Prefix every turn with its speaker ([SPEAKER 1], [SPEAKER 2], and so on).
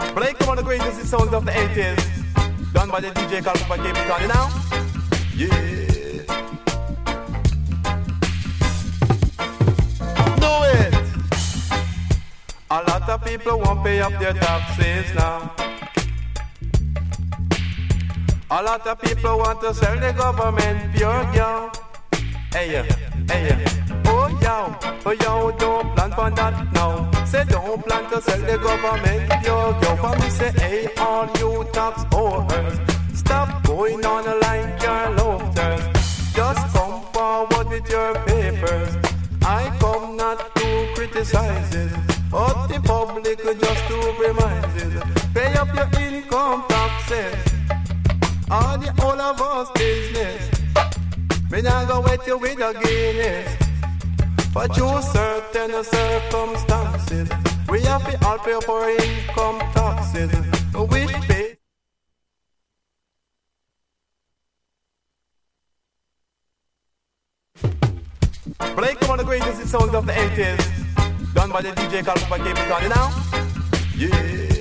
[SPEAKER 1] Break one of the greatest sounds of the 80s, done by the DJ called by Cape Town, now. Yeah. Do it. A lot of people won't pay up their taxes now. A lot of people want to sell the government pure yo. Hey yeah, hey yeah. Oh yo, don't plan for that now. Say don't plan to sell the government pure yo. For me say, hey, all you tax owers, stop going on like your loafers. Just come forward with your papers. I come not to criticize it, but the public just to remind it. Pay up your income taxes. All the all of us business. Me not go wait you with a Guinness. For true certain circumstances, we have to all pay up our income taxes. We pay. Break one of the greatest sounds of the 80s, done by the DJ called by Cape Town, now. Yeah.